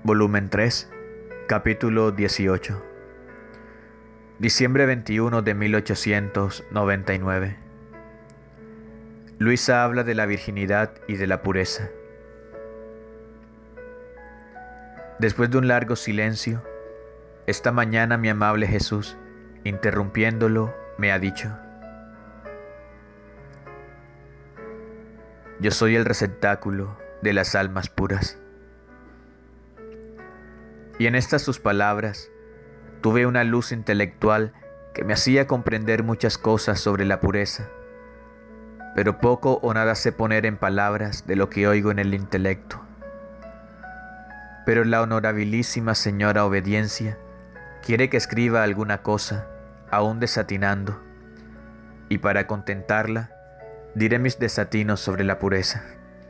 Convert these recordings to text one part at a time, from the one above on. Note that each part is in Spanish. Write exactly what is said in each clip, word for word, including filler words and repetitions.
Volumen tres, capítulo dieciocho. Diciembre veintiuno de mil ochocientos noventa y nueve. Luisa habla de la virginidad y de la pureza. Después de un largo silencio, esta mañana mi amable Jesús, interrumpiéndolo, me ha dicho: yo soy el receptáculo de las almas puras. Y en estas sus palabras tuve una luz intelectual que me hacía comprender muchas cosas sobre la pureza, pero poco o nada sé poner en palabras de lo que oigo en el intelecto. Pero la honorabilísima señora Obediencia quiere que escriba alguna cosa, aún desatinando, y para contentarla diré mis desatinos sobre la pureza.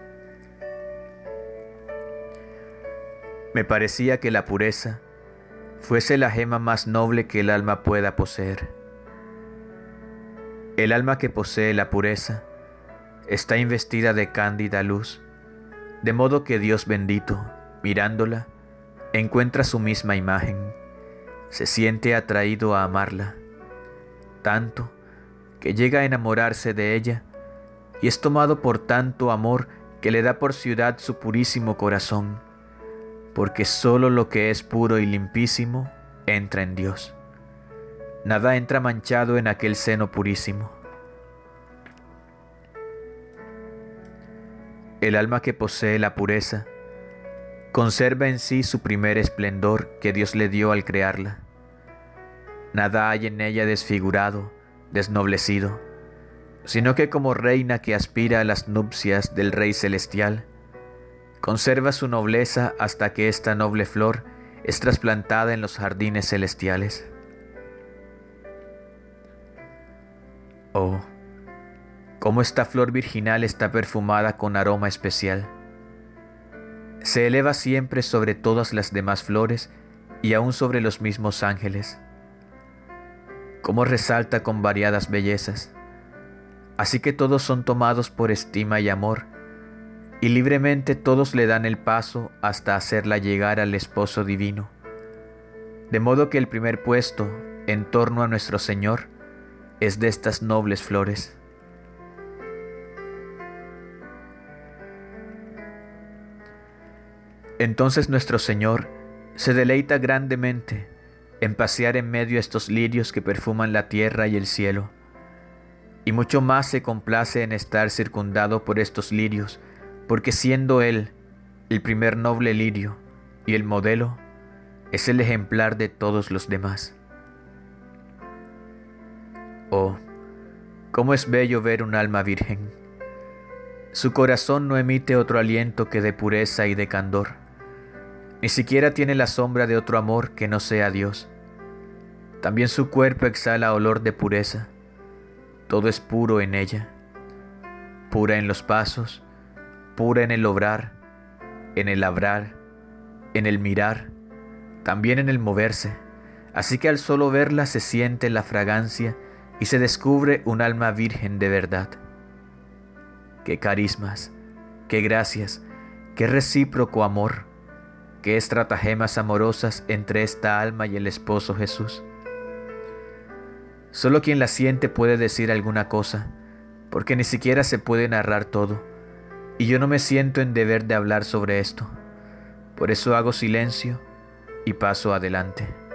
Me parecía que la pureza fuese la gema más noble que el alma pueda poseer. El alma que posee la pureza está investida de cándida luz, de modo que Dios bendito, mirándola, encuentra su misma imagen, se siente atraído a amarla, tanto que llega a enamorarse de ella, y es tomado por tanto amor que le da por ciudad su purísimo corazón, porque sólo lo que es puro y limpísimo entra en Dios. Nada entra manchado en aquel seno purísimo. El alma que posee la pureza conserva en sí su primer esplendor que Dios le dio al crearla. Nada hay en ella desfigurado, desnoblecido, sino que como reina que aspira a las nupcias del Rey Celestial, conserva su nobleza hasta que esta noble flor es trasplantada en los jardines celestiales. Oh, cómo esta flor virginal está perfumada con aroma especial. Se eleva siempre sobre todas las demás flores y aún sobre los mismos ángeles. Cómo resalta con variadas bellezas, así que todos son tomados por estima y amor, y libremente todos le dan el paso hasta hacerla llegar al esposo divino, de modo que el primer puesto en torno a nuestro Señor es de estas nobles flores. Entonces nuestro Señor se deleita grandemente en pasear en medio de estos lirios que perfuman la tierra y el cielo, y mucho más se complace en estar circundado por estos lirios, porque siendo Él el primer noble lirio y el modelo, es el ejemplar de todos los demás. Oh, cómo es bello ver un alma virgen. Su corazón no emite otro aliento que de pureza y de candor, ni siquiera tiene la sombra de otro amor que no sea Dios. También su cuerpo exhala olor de pureza. Todo es puro en ella, pura en los pasos, pura en el obrar, en el labrar, en el mirar, también en el moverse, así que al solo verla se siente la fragancia y se descubre un alma virgen de verdad. Qué carismas, qué gracias, qué recíproco amor, qué estratagemas amorosas entre esta alma y el esposo Jesús. Solo quien la siente puede decir alguna cosa, porque ni siquiera se puede narrar todo, y yo no me siento en deber de hablar sobre esto. Por eso hago silencio y paso adelante.